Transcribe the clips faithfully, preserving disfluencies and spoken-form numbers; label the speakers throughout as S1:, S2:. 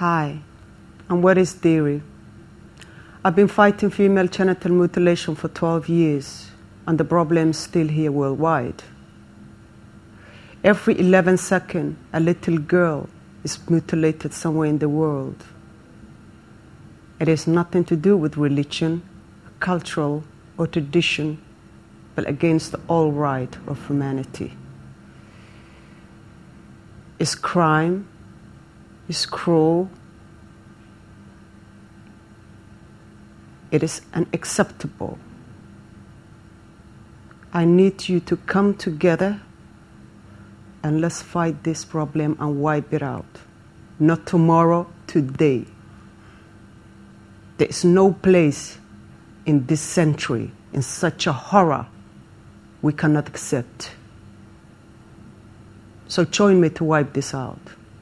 S1: Hi, I'm Waris Deary. I've been fighting female genital mutilation for twelve years, and the problem's still here worldwide. Every eleven seconds, a little girl is mutilated somewhere in the world. It has nothing to do with religion, cultural, or tradition, but against all right of humanity. It's crime, it's cruel, it is unacceptable. I need you to come together and let's fight this problem and wipe it out. Not tomorrow, today. There is no place in this century in such a horror we cannot accept. So join me to wipe this out.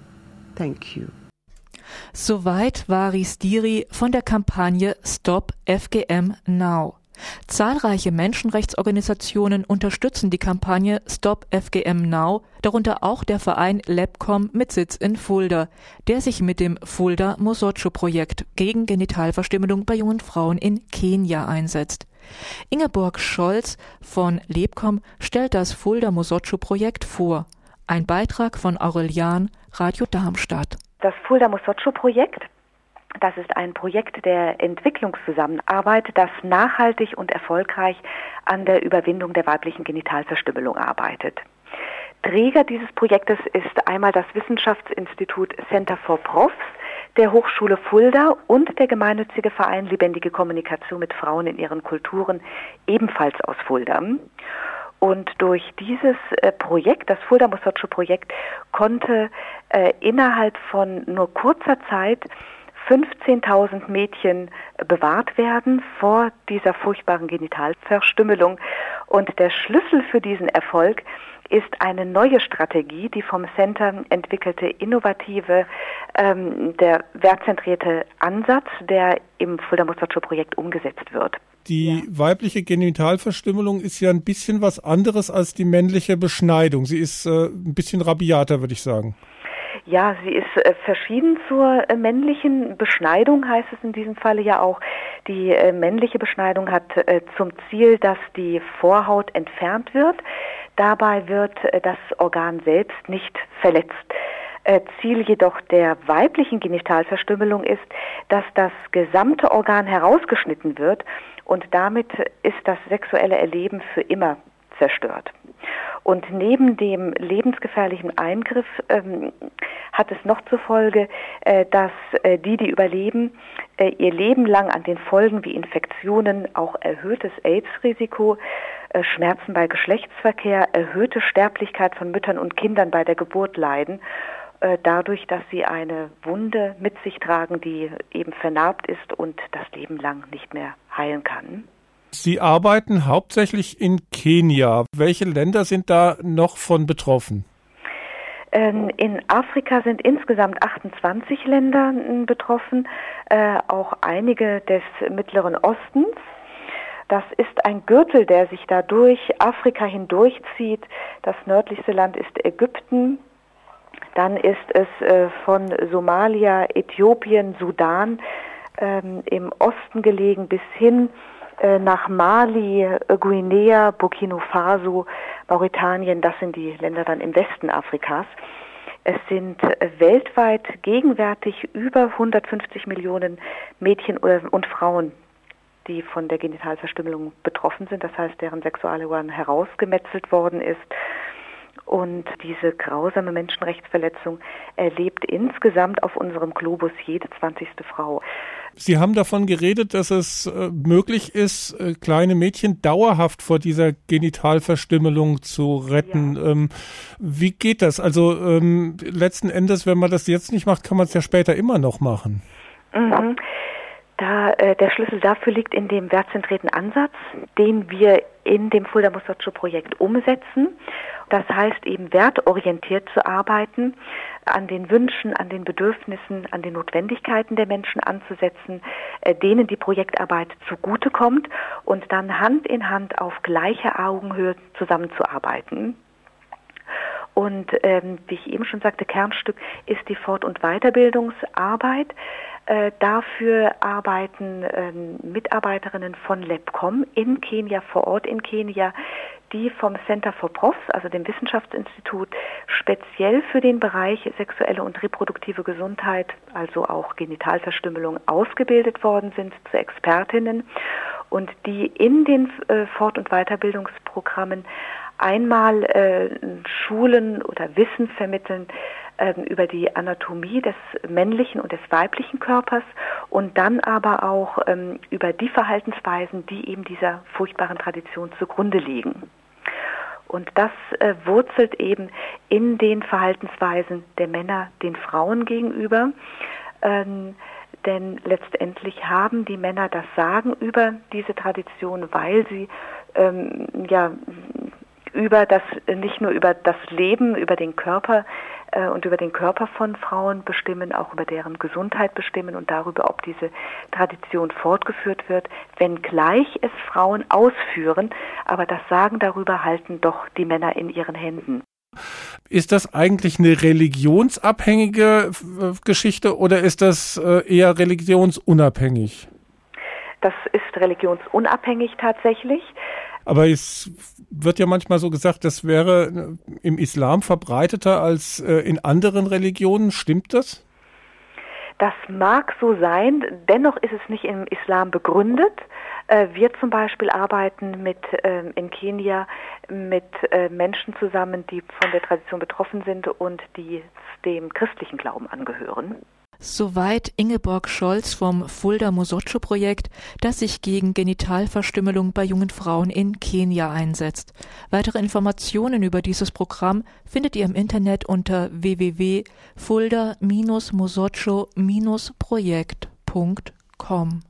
S1: Thank you.
S2: Soweit Waris Deary von der Kampagne Stop F G M Now. Zahlreiche Menschenrechtsorganisationen unterstützen die Kampagne Stop F G M Now, darunter auch der Verein Lebcom mit Sitz in Fulda, der sich mit dem Fulda Mosocho-Projekt gegen Genitalverstümmelung bei jungen Frauen in Kenia einsetzt. Ingeborg Scholz von Lebcom stellt das Fulda Mosocho-Projekt vor. Ein Beitrag von Aurelian, Radio Darmstadt.
S3: Das Fulda Mosocho-Projekt, das ist ein Projekt der Entwicklungszusammenarbeit, das nachhaltig und erfolgreich an der Überwindung der weiblichen Genitalverstümmelung arbeitet. Träger dieses Projektes ist einmal das Wissenschaftsinstitut Center for Profs der Hochschule Fulda und der gemeinnützige Verein Lebendige Kommunikation mit Frauen in ihren Kulturen, ebenfalls aus Fulda. Und durch dieses äh, Projekt, das Fulda Mosocho-Projekt, konnte äh, innerhalb von nur kurzer Zeit fünfzehntausend Mädchen bewahrt werden vor dieser furchtbaren Genitalverstümmelung. Und der Schlüssel für diesen Erfolg ist eine neue Strategie, die vom Center entwickelte innovative, ähm, der wertzentrierte Ansatz, der im Fulda Mosocho-Projekt umgesetzt wird.
S4: Die ja. weibliche Genitalverstümmelung ist ja ein bisschen was anderes als die männliche Beschneidung. Sie ist äh, ein bisschen rabiater, würde ich sagen.
S3: Ja, sie ist äh, verschieden zur äh, männlichen Beschneidung, heißt es in diesem Falle ja auch. Die äh, männliche Beschneidung hat äh, zum Ziel, dass die Vorhaut entfernt wird. Dabei wird äh, das Organ selbst nicht verletzt. Äh, Ziel jedoch der weiblichen Genitalverstümmelung ist, dass das gesamte Organ herausgeschnitten wird und damit ist das sexuelle Erleben für immer zerstört. Und neben dem lebensgefährlichen Eingriff ähm, hat es noch zur Folge, äh, dass äh, die, die überleben, äh, ihr Leben lang an den Folgen wie Infektionen, auch erhöhtes AIDS-Risiko, äh, Schmerzen bei Geschlechtsverkehr, erhöhte Sterblichkeit von Müttern und Kindern bei der Geburt leiden, äh, dadurch, dass sie eine Wunde mit sich tragen, die eben vernarbt ist und das Leben lang nicht mehr heilen kann.
S4: Sie arbeiten hauptsächlich in Kenia. Welche Länder sind da noch von betroffen?
S3: In Afrika sind insgesamt achtundzwanzig Länder betroffen, auch einige des Mittleren Ostens. Das ist ein Gürtel, der sich da durch Afrika hindurchzieht. Das nördlichste Land ist Ägypten. Dann ist es von Somalia, Äthiopien, Sudan im Osten gelegen bis hin nach Mali, Guinea, Burkina Faso, Mauretanien, das sind die Länder dann im Westen Afrikas. Es sind weltweit gegenwärtig über hundertfünfzig Millionen Mädchen und Frauen, die von der Genitalverstümmelung betroffen sind, das heißt, deren Sexualorgan herausgemetzelt worden ist. Und diese grausame Menschenrechtsverletzung erlebt insgesamt auf unserem Globus jede zwanzigste Frau.
S4: Sie haben davon geredet, dass es äh, möglich ist, äh, kleine Mädchen dauerhaft vor dieser Genitalverstümmelung zu retten. Ja. Ähm, wie geht das? Also ähm, letzten Endes, wenn man das jetzt nicht macht, kann man es ja später immer noch machen.
S3: Mhm. Da, äh, der Schlüssel dafür liegt in dem wertzentrierten Ansatz, den wir in dem Fulda Mosocho-Projekt umsetzen. Das heißt eben wertorientiert zu arbeiten, an den Wünschen, an den Bedürfnissen, an den Notwendigkeiten der Menschen anzusetzen, äh, denen die Projektarbeit zugutekommt und dann Hand in Hand auf gleicher Augenhöhe zusammenzuarbeiten. Und ähm, wie ich eben schon sagte, Kernstück ist die Fort- und Weiterbildungsarbeit. Äh, dafür arbeiten äh, Mitarbeiterinnen von LabCom in Kenia, vor Ort in Kenia, die vom Center for Profs, also dem Wissenschaftsinstitut, speziell für den Bereich sexuelle und reproduktive Gesundheit, also auch Genitalverstümmelung, ausgebildet worden sind zu Expertinnen und die in den äh, Fort- und Weiterbildungsprogrammen einmal äh, Schulen oder Wissen vermitteln äh, über die Anatomie des männlichen und des weiblichen Körpers und dann aber auch ähm, über die Verhaltensweisen, die eben dieser furchtbaren Tradition zugrunde liegen. Und das äh, wurzelt eben in den Verhaltensweisen der Männer den Frauen gegenüber. Ähm, denn letztendlich haben die Männer das Sagen über diese Tradition, weil sie ähm, ja über das, nicht nur über das Leben, über den Körper äh, und über den Körper von Frauen bestimmen, auch über deren Gesundheit bestimmen und darüber, ob diese Tradition fortgeführt wird, wenngleich es Frauen ausführen, aber das Sagen darüber halten doch die Männer in ihren Händen.
S4: Ist das eigentlich eine religionsabhängige Geschichte oder ist das eher religionsunabhängig?
S3: Das ist religionsunabhängig tatsächlich.
S4: Aber es wird ja manchmal so gesagt, das wäre im Islam verbreiteter als in anderen Religionen. Stimmt das?
S3: Das mag so sein, dennoch ist es nicht im Islam begründet. Wir zum Beispiel arbeiten mit in Kenia mit Menschen zusammen, die von der Tradition betroffen sind und die dem christlichen Glauben angehören.
S2: Soweit Ingeborg Scholz vom Fulda Mosocho-Projekt, das sich gegen Genitalverstümmelung bei jungen Frauen in Kenia einsetzt. Weitere Informationen über dieses Programm findet ihr im Internet unter w w w punkt fulda Bindestrich mosocho Bindestrich projekt punkt com.